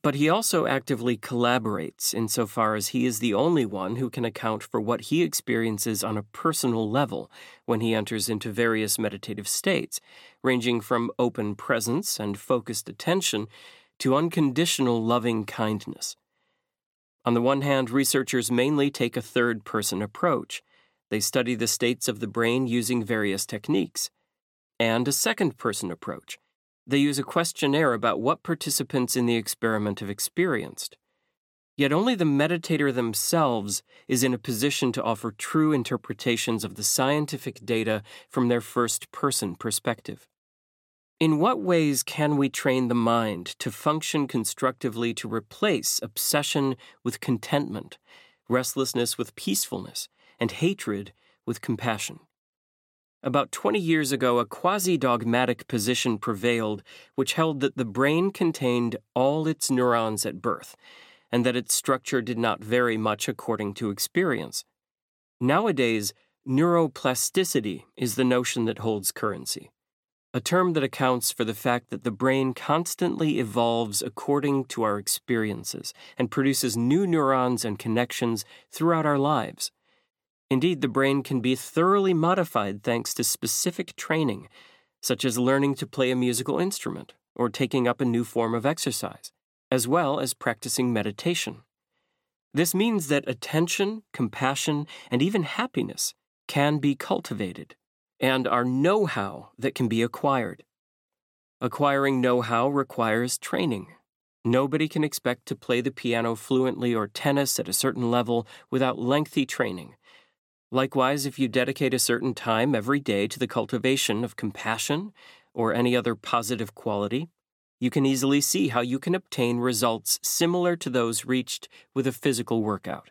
But he also actively collaborates insofar as he is the only one who can account for what he experiences on a personal level when he enters into various meditative states, ranging from open presence and focused attention to unconditional loving kindness. On the one hand, researchers mainly take a third-person approach. They study the states of the brain using various techniques. And a second-person approach. They use a questionnaire about what participants in the experiment have experienced. Yet only the meditator themselves is in a position to offer true interpretations of the scientific data from their first-person perspective. In what ways can we train the mind to function constructively to replace obsession with contentment, restlessness with peacefulness, and hatred with compassion? About 20 years ago, a quasi-dogmatic position prevailed which held that the brain contained all its neurons at birth, and that its structure did not vary much according to experience. Nowadays, neuroplasticity is the notion that holds currency, a term that accounts for the fact that the brain constantly evolves according to our experiences and produces new neurons and connections throughout our lives. Indeed, the brain can be thoroughly modified thanks to specific training, such as learning to play a musical instrument or taking up a new form of exercise, as well as practicing meditation. This means that attention, compassion, and even happiness can be cultivated, and are know-how that can be acquired. Acquiring know-how requires training. Nobody can expect to play the piano fluently or tennis at a certain level without lengthy training. Likewise, if you dedicate a certain time every day to the cultivation of compassion or any other positive quality, you can easily see how you can obtain results similar to those reached with a physical workout.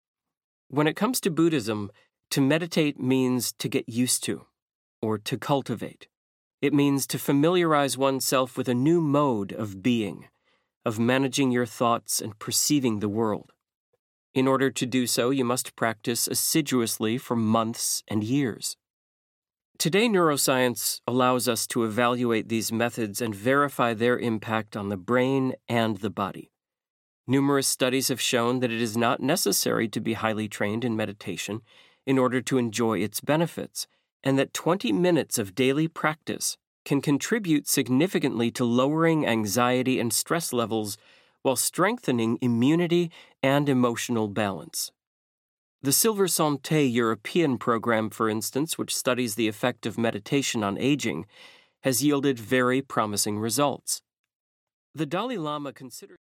When it comes to Buddhism, to meditate means to get used to, or to cultivate. It means to familiarize oneself with a new mode of being, of managing your thoughts and perceiving the world. In order to do so, you must practice assiduously for months and years. Today, neuroscience allows us to evaluate these methods and verify their impact on the brain and the body. Numerous studies have shown that it is not necessary to be highly trained in meditation in order to enjoy its benefits, and that 20 minutes of daily practice can contribute significantly to lowering anxiety and stress levels while strengthening immunity and emotional balance. The Silver Santé European program, for instance, which studies the effect of meditation on aging, has yielded very promising results. The Dalai Lama considers